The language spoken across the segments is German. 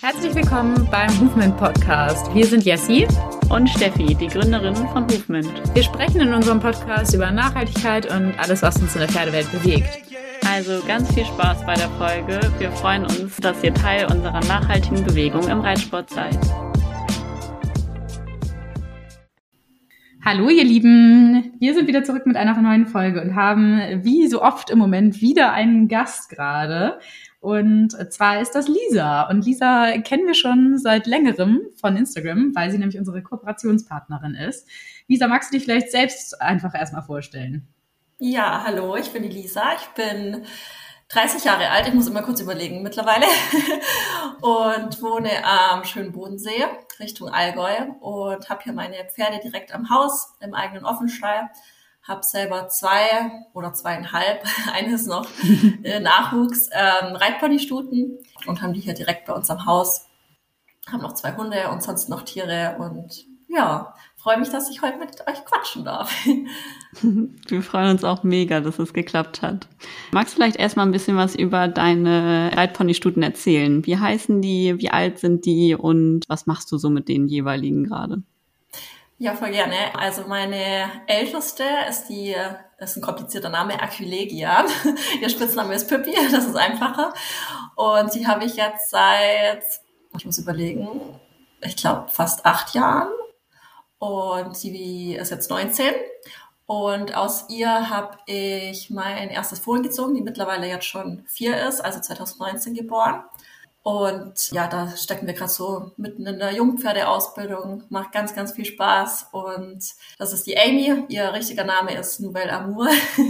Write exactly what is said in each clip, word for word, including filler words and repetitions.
Herzlich willkommen beim Movement Podcast. Wir sind Jessie und Steffi, die Gründerinnen von Movement. Wir sprechen in unserem Podcast über Nachhaltigkeit und alles, was uns in der Pferdewelt bewegt. Also ganz viel Spaß bei der Folge. Wir freuen uns, dass ihr Teil unserer nachhaltigen Bewegung im Reitsport seid. Hallo ihr Lieben, wir sind wieder zurück mit einer neuen Folge und haben wie so oft im Moment wieder einen Gast gerade. Und zwar ist das Lisa. Und Lisa kennen wir schon seit längerem von Instagram, weil sie nämlich unsere Kooperationspartnerin ist. Lisa, magst du dich vielleicht selbst einfach erstmal vorstellen? Ja, hallo, ich bin die Lisa. Ich bin dreißig Jahre alt, ich muss immer kurz überlegen mittlerweile, und wohne am schönen Bodensee Richtung Allgäu und habe hier meine Pferde direkt am Haus im eigenen Offenstall. Habe selber zwei oder zweieinhalb, eines noch, äh, Nachwuchs, ähm, Reitponystuten und haben die hier direkt bei uns am Haus. Haben noch zwei Hunde und sonst noch Tiere und ja, freue mich, dass ich heute mit euch quatschen darf. Wir freuen uns auch mega, dass es geklappt hat. Magst du vielleicht erstmal ein bisschen was über deine Reitponystuten erzählen? Wie heißen die, wie alt sind die und was machst du so mit den jeweiligen gerade? Ja, voll gerne. Also meine älteste ist die, ist ein komplizierter Name, Aquilegia. Ihr Spitzname ist Pippi, das ist einfacher. Und die habe ich jetzt seit, ich muss überlegen, ich glaube fast acht Jahren. Und sie ist jetzt neunzehn. Und aus ihr habe ich mein erstes Fohlen gezogen, die mittlerweile jetzt schon vier ist, also zwanzig neunzehn geboren. Und ja, da stecken wir gerade so mitten in der Jungpferdeausbildung, macht ganz, ganz viel Spaß. Und das ist die Amy, ihr richtiger Name ist Nouvelle Amour.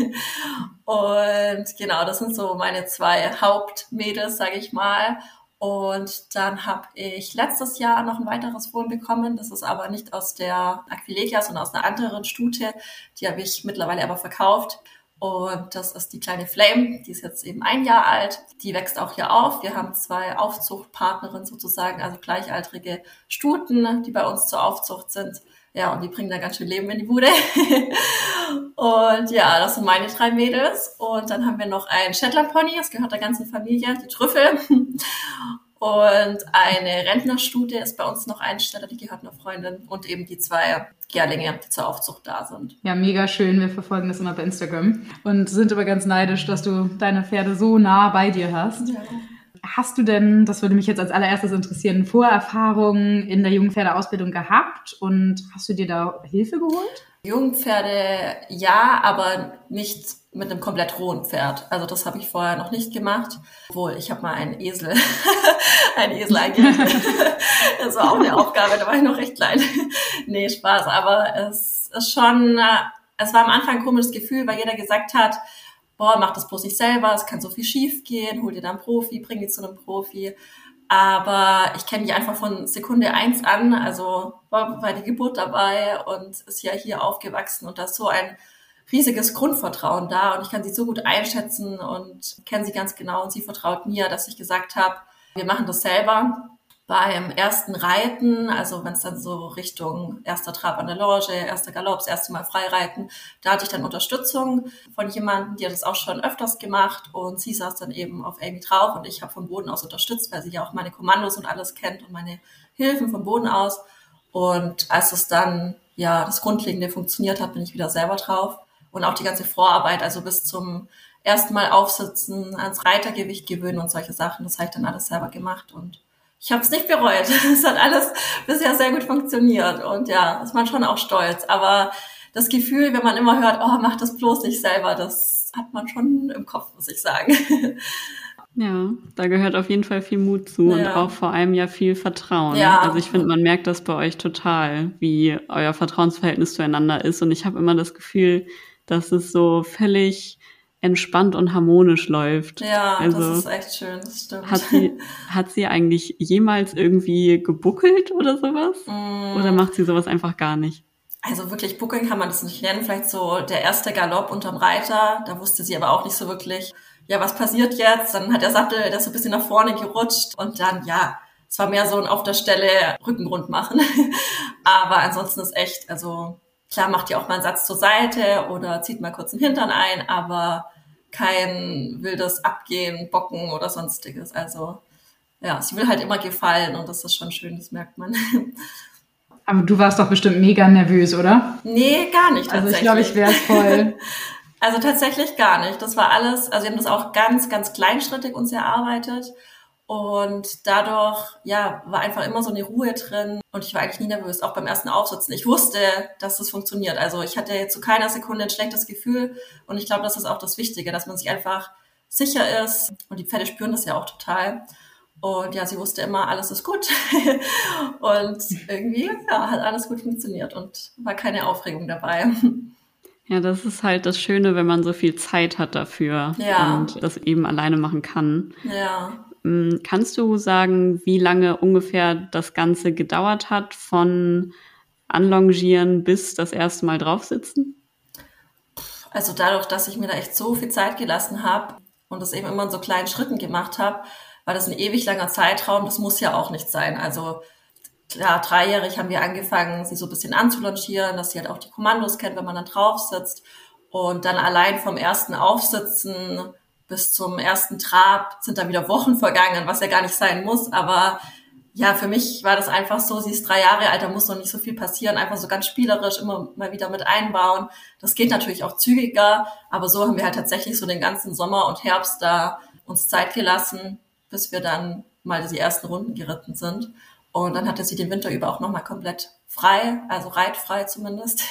Und genau, das sind so meine zwei Hauptmädels, sage ich mal. Und dann habe ich letztes Jahr noch ein weiteres Fohlen bekommen. Das ist aber nicht aus der Aquilegia, sondern aus einer anderen Stute. Die habe ich mittlerweile aber verkauft. Und das ist die kleine Flame, die ist jetzt eben ein Jahr alt. Die wächst auch hier auf. Wir haben zwei Aufzuchtpartnerinnen sozusagen, also gleichaltrige Stuten, die bei uns zur Aufzucht sind. Ja, und die bringen da ganz schön Leben in die Bude. Und ja, das sind meine drei Mädels. Und dann haben wir noch einen Shetland Pony, das gehört der ganzen Familie, die Trüffel. Und eine Rentnerstute ist bei uns noch Einsteller, die gehört einer Freundin. Und eben die zwei Gärlinge, die zur Aufzucht da sind. Ja, mega schön. Wir verfolgen das immer bei Instagram und sind aber ganz neidisch, dass du deine Pferde so nah bei dir hast. Ja. Hast du denn, das würde mich jetzt als allererstes interessieren, Vorerfahrungen in der Jungpferdeausbildung gehabt und hast du dir da Hilfe geholt? Jungpferde ja, aber nicht mit einem komplett rohen Pferd. Also das habe ich vorher noch nicht gemacht. Obwohl, ich habe mal einen Esel, einen Esel eingerichtet. Das war auch eine Aufgabe, da war ich noch recht klein. Nee, Spaß, aber es ist schon, es war am Anfang ein komisches Gefühl, weil jeder gesagt hat, boah, mach das bloß nicht selber, es kann so viel schief gehen, hol dir da einen Profi, bring die zu einem Profi. Aber ich kenne die einfach von Sekunde eins an, also war bei der Geburt dabei und ist ja hier aufgewachsen und da ist so ein riesiges Grundvertrauen da und ich kann sie so gut einschätzen und kenne sie ganz genau und sie vertraut mir, dass ich gesagt habe, wir machen das selber. Beim ersten Reiten, also wenn es dann so Richtung erster Trab an der Longe, erster Galopp, das erste Mal Freireiten, da hatte ich dann Unterstützung von jemandem, die hat das auch schon öfters gemacht und sie saß dann eben auf Amy drauf und ich habe vom Boden aus unterstützt, weil sie ja auch meine Kommandos und alles kennt und meine Hilfen vom Boden aus. Und als es dann, ja, das Grundlegende funktioniert hat, bin ich wieder selber drauf und auch die ganze Vorarbeit, also bis zum ersten Mal aufsitzen, ans Reitergewicht gewöhnen und solche Sachen, das habe ich dann alles selber gemacht und ich habe es nicht bereut. Es hat alles bisher sehr gut funktioniert und ja, ist man schon auch stolz. Aber das Gefühl, wenn man immer hört, oh, mach das bloß nicht selber, das hat man schon im Kopf, muss ich sagen. Ja, da gehört auf jeden Fall viel Mut zu ja. Und auch vor allem ja viel Vertrauen. Ja. Also ich finde, man merkt das bei euch total, wie euer Vertrauensverhältnis zueinander ist. Und ich habe immer das Gefühl, dass es so völlig entspannt und harmonisch läuft. Ja, also, das ist echt schön, das stimmt. Hat sie, hat sie eigentlich jemals irgendwie gebuckelt oder sowas? Mm. Oder macht sie sowas einfach gar nicht? Also wirklich buckeln kann man das nicht nennen. Vielleicht so der erste Galopp unterm Reiter, da wusste sie aber auch nicht so wirklich, ja, was passiert jetzt? Dann hat der Sattel, der ist so ein bisschen nach vorne gerutscht und dann, ja, es war mehr so ein auf der Stelle Rückengrund machen. Aber ansonsten ist echt, also klar macht ihr auch mal einen Satz zur Seite oder zieht mal kurz den Hintern ein, aber kein wildes Abgehen, Bocken oder sonstiges. Also ja, sie will halt immer gefallen und das ist schon schön, das merkt man. Aber du warst doch bestimmt mega nervös, oder? Nee, gar nicht tatsächlich. Also ich glaube, ich wäre es voll. Also tatsächlich gar nicht. Das war alles, also wir haben das auch ganz, ganz kleinschrittig uns erarbeitet. Und dadurch, ja, war einfach immer so eine Ruhe drin und ich war eigentlich nie nervös, auch beim ersten Aufsitzen. Ich wusste, dass das funktioniert. Also ich hatte jetzt zu keiner Sekunde ein schlechtes Gefühl und ich glaube, das ist auch das Wichtige, dass man sich einfach sicher ist und die Pferde spüren das ja auch total. Und ja, sie wusste immer, alles ist gut und irgendwie, ja, hat alles gut funktioniert und war keine Aufregung dabei. Ja, das ist halt das Schöne, wenn man so viel Zeit hat dafür ja. und das eben alleine machen kann. Ja. Kannst du sagen, wie lange ungefähr das Ganze gedauert hat, von Anlongieren bis das erste Mal draufsitzen? Also dadurch, dass ich mir da echt so viel Zeit gelassen habe und das eben immer in so kleinen Schritten gemacht habe, war das ein ewig langer Zeitraum. Das muss ja auch nicht sein. Also klar, dreijährig haben wir angefangen, sie so ein bisschen anzulongieren, dass sie halt auch die Kommandos kennt, wenn man dann drauf sitzt. Und dann allein vom ersten Aufsitzen bis zum ersten Trab sind da wieder Wochen vergangen, was ja gar nicht sein muss. Aber ja, für mich war das einfach so, sie ist drei Jahre alt, da muss noch nicht so viel passieren, einfach so ganz spielerisch immer mal wieder mit einbauen. Das geht natürlich auch zügiger, aber so haben wir halt tatsächlich so den ganzen Sommer und Herbst da uns Zeit gelassen, bis wir dann mal die ersten Runden geritten sind. Und dann hatte sie den Winter über auch nochmal komplett frei, also reitfrei zumindest.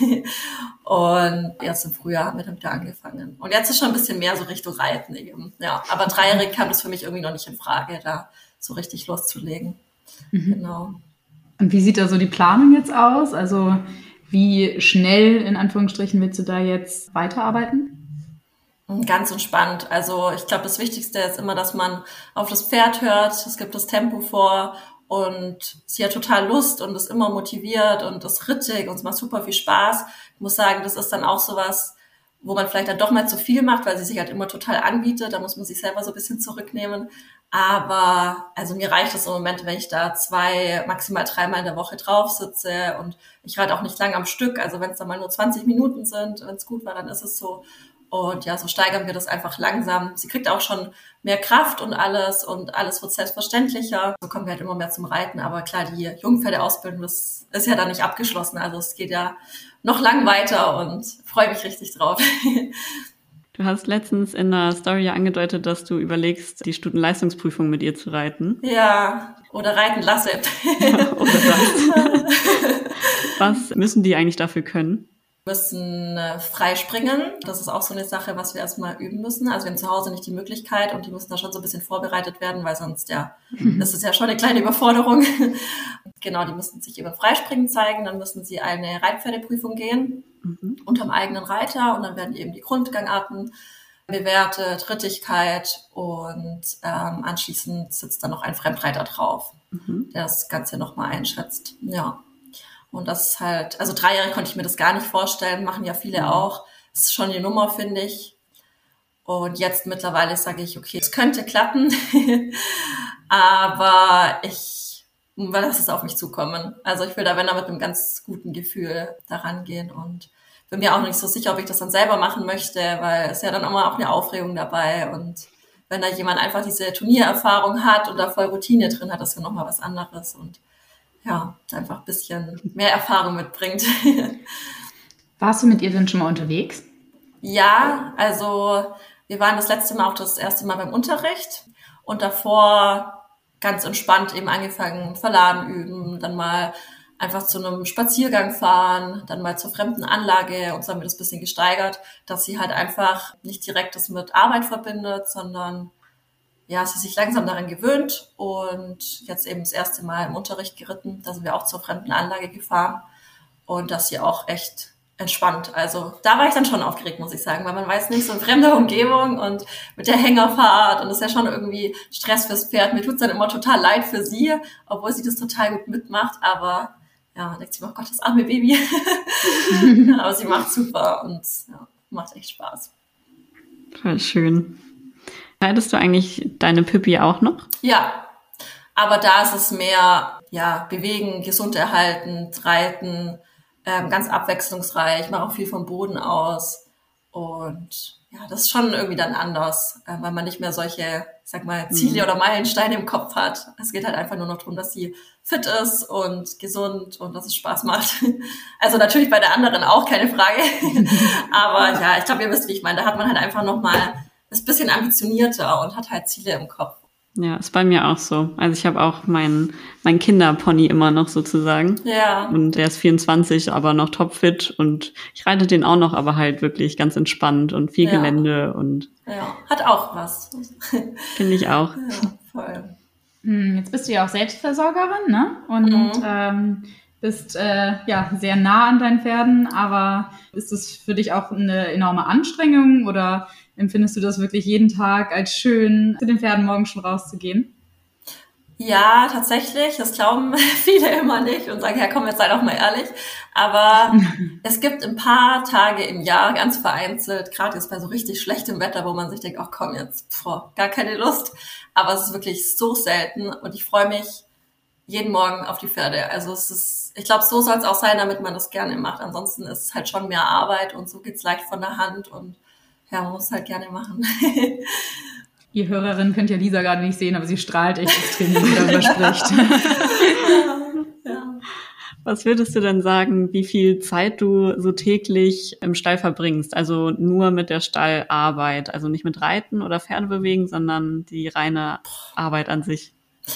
Und erst im Frühjahr haben wir dann wieder angefangen. Und jetzt ist schon ein bisschen mehr so Richtung Reiten eben. Ja, aber dreijährig kam das für mich irgendwie noch nicht in Frage, da so richtig loszulegen. Mhm. Genau. Und wie sieht da so die Planung jetzt aus? Also wie schnell, in Anführungsstrichen, willst du da jetzt weiterarbeiten? Ganz entspannt. Also ich glaube, das Wichtigste ist immer, dass man auf das Pferd hört. Es gibt das Tempo vor und sie hat total Lust und ist immer motiviert und ist rittig und es macht super viel Spaß. Ich muss sagen, das ist dann auch sowas, wo man vielleicht dann doch mal zu viel macht, weil sie sich halt immer total anbietet. Da muss man sich selber so ein bisschen zurücknehmen. Aber also mir reicht es im Moment, wenn ich da zwei, maximal dreimal in der Woche drauf sitze und ich reite auch nicht lang am Stück. Also wenn es dann mal nur zwanzig Minuten sind, wenn es gut war, dann ist es so. Und ja, so steigern wir das einfach langsam. Sie kriegt auch schon mehr Kraft und alles und alles wird selbstverständlicher. So kommen wir halt immer mehr zum Reiten. Aber klar, die Jungpferdeausbildung, das ist ja dann nicht abgeschlossen. Also es geht ja noch lang weiter und freue mich richtig drauf. Du hast letztens in einer Story ja angedeutet, dass du überlegst, die Stundenleistungsprüfung mit ihr zu reiten. Ja, oder reiten lasse. Oder das. Was müssen die eigentlich dafür können? Wir müssen äh, frei springen. Das ist auch so eine Sache, was wir erstmal üben müssen. Also wir haben zu Hause nicht die Möglichkeit und die müssen da schon so ein bisschen vorbereitet werden, weil sonst, ja, mhm. das ist ja schon eine kleine Überforderung. Genau, die müssen sich eben Freispringen zeigen, dann müssen sie eine Reitpferdeprüfung gehen, mhm. unterm eigenen Reiter und dann werden eben die Grundgangarten bewertet, Rittigkeit und ähm, anschließend sitzt dann noch ein Fremdreiter drauf, mhm. der das Ganze nochmal einschätzt. Ja. Und das ist halt, also drei Jahre konnte ich mir das gar nicht vorstellen, machen ja viele auch. Das ist schon die Nummer, finde ich. Und jetzt mittlerweile sage ich, okay, es könnte klappen, aber ich lasse es auf mich zukommen. Also ich will da, wenn da mit einem ganz guten Gefühl daran gehen und bin mir auch nicht so sicher, ob ich das dann selber machen möchte, weil es ja dann immer auch eine Aufregung dabei und wenn da jemand einfach diese Turniererfahrung hat und da voll Routine drin hat, ist ja nochmal was anderes und ja, einfach ein bisschen mehr Erfahrung mitbringt. Warst du mit ihr denn schon mal unterwegs? Ja, also wir waren das letzte Mal auch das erste Mal beim Unterricht und davor ganz entspannt eben angefangen, Verladen üben, dann mal einfach zu einem Spaziergang fahren, dann mal zur fremden Anlage und so haben wir das ein bisschen gesteigert, dass sie halt einfach nicht direkt das mit Arbeit verbindet, sondern ja, sie sich langsam daran gewöhnt und jetzt eben das erste Mal im Unterricht geritten. Da sind wir auch zur fremden Anlage gefahren und das hier auch echt entspannt. Also da war ich dann schon aufgeregt, muss ich sagen, weil man weiß nicht, so in fremder Umgebung und mit der Hängerfahrt und das ist ja schon irgendwie Stress fürs Pferd. Mir tut's dann immer total leid für sie, obwohl sie das total gut mitmacht, aber ja, denkt sie mir, oh Gott, das arme Baby. Aber sie macht super und ja, macht echt Spaß. Voll schön. Reitest du eigentlich deine Pippi auch noch? Ja, aber da ist es mehr, ja, bewegen, gesund erhalten, reiten, ähm, ganz abwechslungsreich, mache auch viel vom Boden aus Und ja, das ist schon irgendwie dann anders, äh, weil man nicht mehr solche, ich sag mal, Ziele oder Meilensteine im Kopf hat. Es geht halt einfach nur noch darum, dass sie fit ist und gesund und dass es Spaß macht. Also natürlich bei der anderen auch, keine Frage. Aber ja, ich glaube, ihr wisst, wie ich meine. Da hat man halt einfach nochmal ist ein bisschen ambitionierter und hat halt Ziele im Kopf. Ja, ist bei mir auch so. Also ich habe auch meinen mein Kinderpony immer noch sozusagen. Ja. Und der ist vierundzwanzig, aber noch topfit. Und ich reite den auch noch, aber halt wirklich ganz entspannt und viel Ja. Gelände. Und ja, hat auch was. Finde ich auch. Ja, voll. Jetzt bist du ja auch Selbstversorgerin, ne? Und Mhm. ähm, bist äh, ja sehr nah an deinen Pferden, aber ist das für dich auch eine enorme Anstrengung oder empfindest du das wirklich jeden Tag als schön, zu den Pferden morgens schon rauszugehen? Ja, tatsächlich. Das glauben viele immer nicht und sagen, ja komm, jetzt sei doch mal ehrlich. Aber es gibt ein paar Tage im Jahr, ganz vereinzelt, gerade jetzt bei so richtig schlechtem Wetter, wo man sich denkt, ach komm, jetzt boah, gar keine Lust. Aber es ist wirklich so selten und ich freue mich jeden Morgen auf die Pferde. Also es ist, ich glaube, so soll es auch sein, damit man das gerne macht. Ansonsten ist es halt schon mehr Arbeit und so geht's leicht von der Hand und ja, man muss es halt gerne machen. Ihr Hörerin könnt ja Lisa gerade nicht sehen, aber sie strahlt echt extrem, wenn sie darüber spricht. Ja. Was würdest du denn sagen, wie viel Zeit du so täglich im Stall verbringst? Also nur mit der Stallarbeit, also nicht mit Reiten oder Pferde bewegen, sondern die reine Arbeit an sich.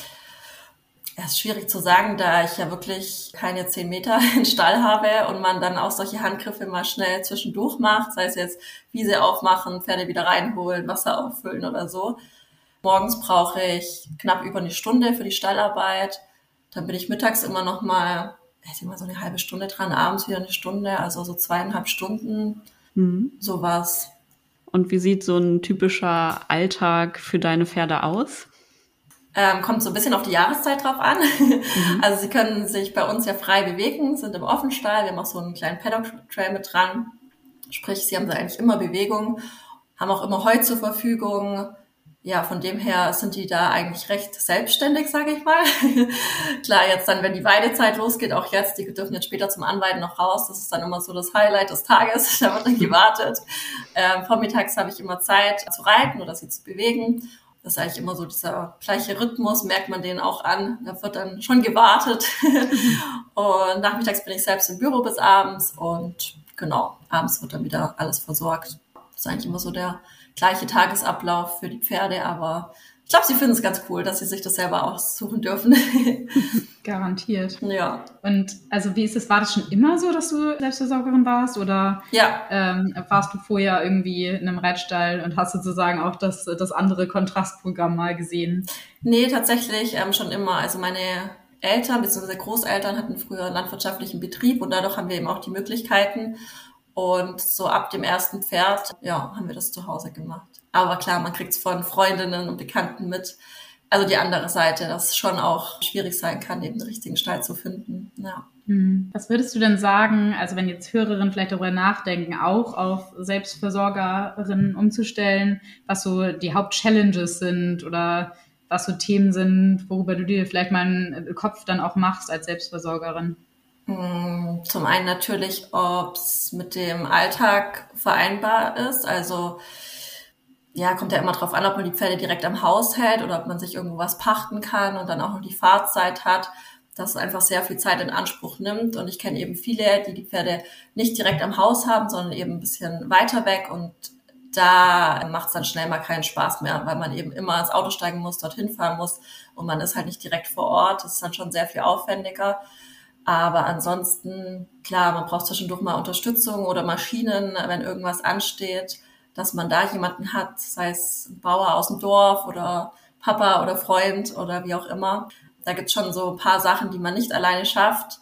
Ja, ist schwierig zu sagen, da ich ja wirklich keine zehn Meter in Stall habe und man dann auch solche Handgriffe mal schnell zwischendurch macht, sei es jetzt Wiese aufmachen, Pferde wieder reinholen, Wasser auffüllen oder so. Morgens brauche ich knapp über eine Stunde für die Stallarbeit. Dann bin ich mittags immer noch mal, ich denke mal so eine halbe Stunde dran, abends wieder eine Stunde, also so zweieinhalb Stunden, Mhm. sowas. Und wie sieht so ein typischer Alltag für deine Pferde aus? Ähm, kommt so ein bisschen auf die Jahreszeit drauf an. Mhm. Also sie können sich bei uns ja frei bewegen, sind im Offenstall. Wir haben auch so einen kleinen Paddock-Trail mit dran. Sprich, sie haben da eigentlich immer Bewegung, haben auch immer Heu zur Verfügung. Ja, von dem her sind die da eigentlich recht selbstständig, sage ich mal. Klar, jetzt dann, wenn die Weidezeit losgeht, auch jetzt, die dürfen jetzt später zum Anweiden noch raus. Das ist dann immer so das Highlight des Tages. Da wird dann gewartet. Ähm, vormittags habe ich immer Zeit zu reiten oder sie zu bewegen. Das ist eigentlich immer so dieser gleiche Rhythmus, merkt man den auch an. Da wird dann schon gewartet. Und nachmittags bin ich selbst im Büro bis abends. Und genau, abends wird dann wieder alles versorgt. Das ist eigentlich immer so der gleiche Tagesablauf für die Pferde. Aber ich glaube, sie finden es ganz cool, dass sie sich das selber aussuchen dürfen. Garantiert. Ja. Und also wie ist es, war das schon immer so, dass du Selbstversorgerin warst oder ja. ähm, warst du vorher irgendwie in einem Reitstall und hast sozusagen auch das, das andere Kontrastprogramm mal gesehen? Nee, tatsächlich ähm, schon immer. Also meine Eltern bzw. Großeltern hatten früher einen landwirtschaftlichen Betrieb und dadurch haben wir eben auch die Möglichkeiten. Und so ab dem ersten Pferd, ja, haben wir das zu Hause gemacht. Aber klar, man kriegt es von Freundinnen und Bekannten mit. Also die andere Seite, dass es schon auch schwierig sein kann, eben den richtigen Stall zu finden. Ja. Was würdest du denn sagen, also wenn jetzt Hörerinnen vielleicht darüber nachdenken, auch auf Selbstversorgerinnen umzustellen, was so die Hauptchallenges sind oder was so Themen sind, worüber du dir vielleicht mal einen Kopf dann auch machst als Selbstversorgerin? Zum einen natürlich, ob es mit dem Alltag vereinbar ist. Also ja, kommt ja immer drauf an, ob man die Pferde direkt am Haus hält oder ob man sich irgendwo was pachten kann und dann auch noch die Fahrzeit hat, dass es einfach sehr viel Zeit in Anspruch nimmt. Und ich kenne eben viele, die die Pferde nicht direkt am Haus haben, sondern eben ein bisschen weiter weg. Und da macht es dann schnell mal keinen Spaß mehr, weil man eben immer ins Auto steigen muss, dorthin fahren muss und man ist halt nicht direkt vor Ort. Das ist dann schon sehr viel aufwendiger. Aber ansonsten, klar, man braucht zwischendurch mal Unterstützung oder Maschinen, wenn irgendwas ansteht, dass man da jemanden hat, sei es ein Bauer aus dem Dorf oder Papa oder Freund oder wie auch immer. Da gibt's schon so ein paar Sachen, die man nicht alleine schafft.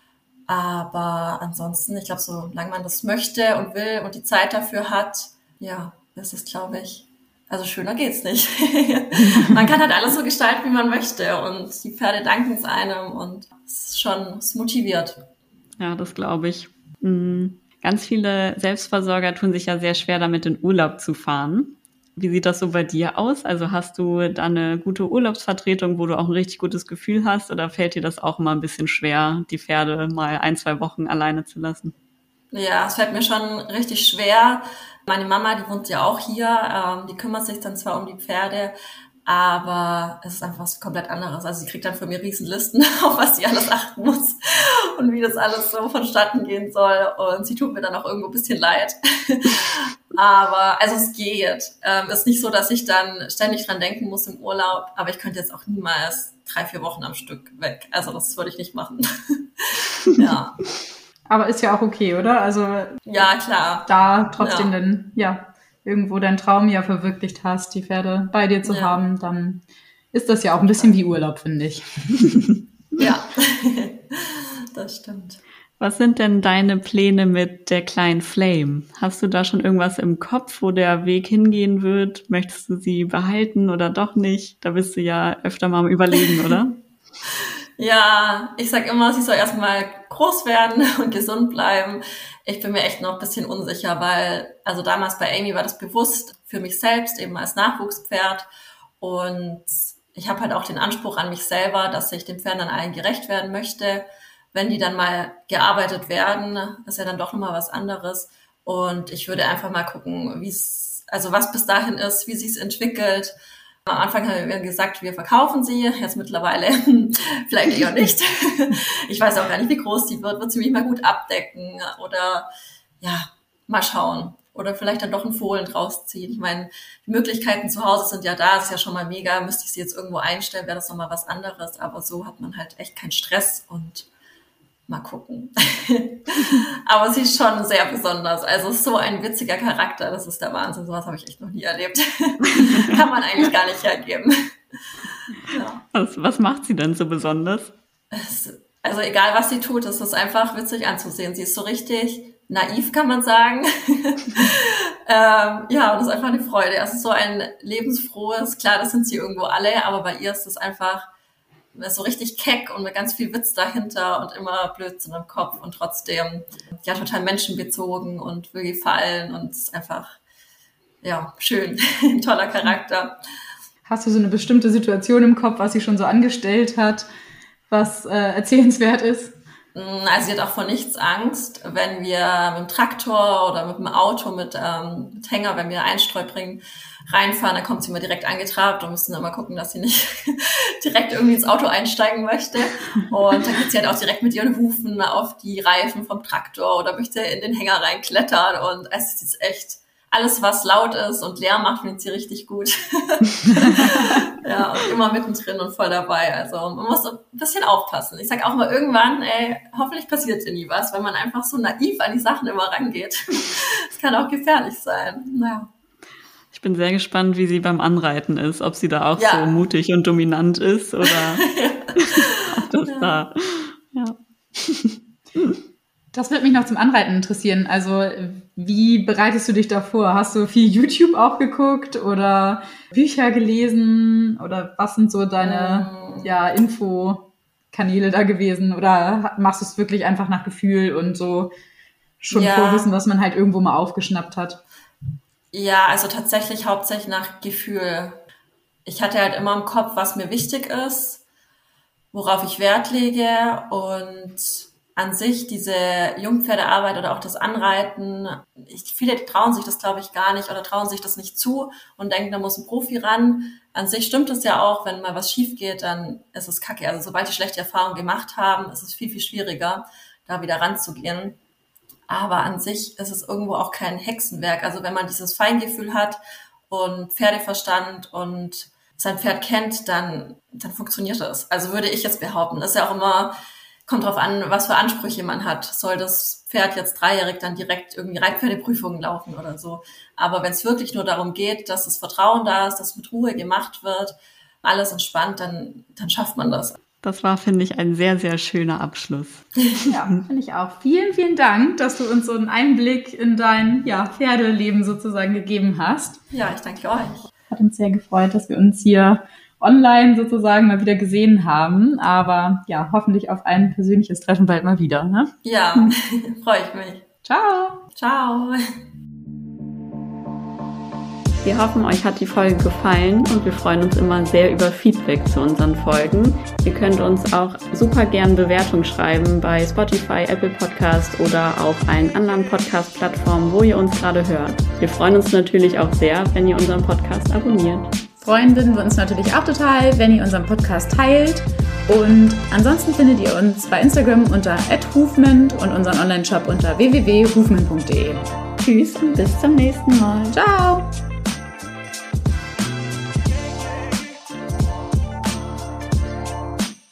Aber ansonsten, ich glaube, solange man das möchte und will und die Zeit dafür hat, ja, das ist, glaube ich, also schöner geht's nicht. Man kann halt alles so gestalten, wie man möchte und die Pferde danken es einem und es ist schon, es motiviert. Ja, das glaube ich. Mhm. Ganz viele Selbstversorger tun sich ja sehr schwer damit, in Urlaub zu fahren. Wie sieht das so bei dir aus? Also hast du da eine gute Urlaubsvertretung, wo du auch ein richtig gutes Gefühl hast oder fällt dir das auch immer ein bisschen schwer, die Pferde mal ein, zwei Wochen alleine zu lassen? Ja, es fällt mir schon richtig schwer. Meine Mama, die wohnt ja auch hier, ähm, die kümmert sich dann zwar um die Pferde, aber es ist einfach was komplett anderes. Also sie kriegt dann von mir riesen Listen, auf was sie alles achten muss und wie das alles so vonstatten gehen soll. Und sie tut mir dann auch irgendwo ein bisschen leid. Aber also es geht. Ähm, ist nicht so, dass ich dann ständig dran denken muss im Urlaub, aber ich könnte jetzt auch niemals drei, vier Wochen am Stück weg. Also das würde ich nicht machen. Ja. Aber ist ja auch okay, oder? Also ja, klar. Da trotzdem ja. dann, ja, irgendwo deinen Traum ja verwirklicht hast, die Pferde bei dir zu ja. haben, dann ist das ja auch ein bisschen wie Urlaub, finde ich. Ja, das stimmt. Was sind denn deine Pläne mit der kleinen Flame? Hast du da schon irgendwas im Kopf, wo der Weg hingehen wird? Möchtest du sie behalten oder doch nicht? Da bist du ja öfter mal am Überlegen, oder? Ja, ich sag immer, sie soll erstmal groß werden und gesund bleiben. Ich bin mir echt noch ein bisschen unsicher, weil, also damals bei Amy war das bewusst für mich selbst, eben als Nachwuchspferd. Und ich habe halt auch den Anspruch an mich selber, dass ich den Pferden dann allen gerecht werden möchte. Wenn die dann mal gearbeitet werden, ist ja dann doch nochmal was anderes. Und ich würde einfach mal gucken, wie es, also was bis dahin ist, wie sich's entwickelt. Am Anfang haben wir gesagt, wir verkaufen sie, jetzt mittlerweile vielleicht eher nicht. Ich weiß auch gar nicht, wie groß die wird, wird sie mich mal gut abdecken oder ja, mal schauen. Oder vielleicht dann doch einen Fohlen draus ziehen. Ich meine, die Möglichkeiten zu Hause sind ja da, ist ja schon mal mega. Müsste ich sie jetzt irgendwo einstellen, wäre das nochmal was anderes. Aber so hat man halt echt keinen Stress und mal gucken. Aber sie ist schon sehr besonders. Also so ein witziger Charakter, das ist der Wahnsinn. Sowas habe ich echt noch nie erlebt. Kann man eigentlich gar nicht hergeben. Ja. Was, was macht sie denn so besonders? Es, also egal, was sie tut, es ist einfach witzig anzusehen. Sie ist so richtig naiv, kann man sagen. ähm, ja, und das ist einfach eine Freude. Es ist so ein lebensfrohes, klar, das sind sie irgendwo alle, aber bei ihr ist es einfach so richtig keck und mit ganz viel Witz dahinter und immer Blödsinn im Kopf und trotzdem ja total menschenbezogen und will gefallen und ist einfach ja schön, ein toller Charakter. Hast du so eine bestimmte Situation im Kopf, was sie schon so angestellt hat, was äh, erzählenswert ist? Also sie hat auch vor nichts Angst, wenn wir mit dem Traktor oder mit dem Auto mit, ähm, mit Hänger, wenn wir Einstreu bringen, reinfahren, dann kommt sie immer direkt angetrabt und müssen dann mal gucken, dass sie nicht direkt irgendwie ins Auto einsteigen möchte. Und dann geht sie halt auch direkt mit ihren Hufen auf die Reifen vom Traktor oder möchte in den Hänger reinklettern und es ist echt alles, was laut ist und Lärm macht, findet sie richtig gut. Ja, und immer mittendrin und voll dabei. Also man muss ein bisschen aufpassen. Ich sag auch mal irgendwann, ey, hoffentlich passiert dir nie was, weil man einfach so naiv an die Sachen immer rangeht. Das kann auch gefährlich sein. Naja. Ich bin sehr gespannt, wie sie beim Anreiten ist, ob sie da auch ja. so mutig und dominant ist oder ob das ja. da, ja. Das wird mich noch zum Anreiten interessieren. Also wie bereitest du dich da vor? Hast du viel YouTube auch geguckt oder Bücher gelesen? Oder was sind so deine ähm. ja, Infokanäle da gewesen? Oder machst du es wirklich einfach nach Gefühl und so schon ja. Vorwissen, was man halt irgendwo mal aufgeschnappt hat? Ja, also tatsächlich hauptsächlich nach Gefühl. Ich hatte halt immer im Kopf, was mir wichtig ist, worauf ich Wert lege und an sich diese Jungpferdearbeit oder auch das Anreiten, ich, viele trauen sich das, glaube ich, gar nicht oder trauen sich das nicht zu und denken, da muss ein Profi ran. An sich stimmt es ja auch, wenn mal was schief geht, dann ist es kacke. Also sobald die schlechte Erfahrungen gemacht haben, ist es viel, viel schwieriger, da wieder ranzugehen. Aber an sich ist es irgendwo auch kein Hexenwerk. Also wenn man dieses Feingefühl hat und Pferdeverstand und sein Pferd kennt, dann, dann funktioniert das. Also würde ich jetzt behaupten. Das ist ja auch immer... Kommt drauf an, was für Ansprüche man hat. Soll das Pferd jetzt dreijährig dann direkt irgendwie Reitpferdeprüfungen laufen oder so? Aber wenn es wirklich nur darum geht, dass das Vertrauen da ist, dass mit Ruhe gemacht wird, alles entspannt, dann, dann schafft man das. Das war, finde ich, ein sehr, sehr schöner Abschluss. Ja, finde ich auch. Vielen, vielen Dank, dass du uns so einen Einblick in dein ja, Pferdeleben sozusagen gegeben hast. Ja, ich danke euch. Hat uns sehr gefreut, dass wir uns hier online sozusagen mal wieder gesehen haben, aber ja, hoffentlich auf ein persönliches Treffen bald mal wieder. Ne? Ja, freue ich mich. Ciao. Ciao. Wir hoffen, euch hat die Folge gefallen und wir freuen uns immer sehr über Feedback zu unseren Folgen. Ihr könnt uns auch super gern Bewertungen schreiben bei Spotify, Apple Podcast oder auf allen anderen Podcast-Plattformen, wo ihr uns gerade hört. Wir freuen uns natürlich auch sehr, wenn ihr unseren Podcast abonniert. Freuen würden wir uns natürlich auch total, wenn ihr unseren Podcast teilt. Und ansonsten findet ihr uns bei Instagram unter at movement und unseren Online-Shop unter w w w punkt movement punkt d e. Tschüss und bis zum nächsten Mal. Ciao!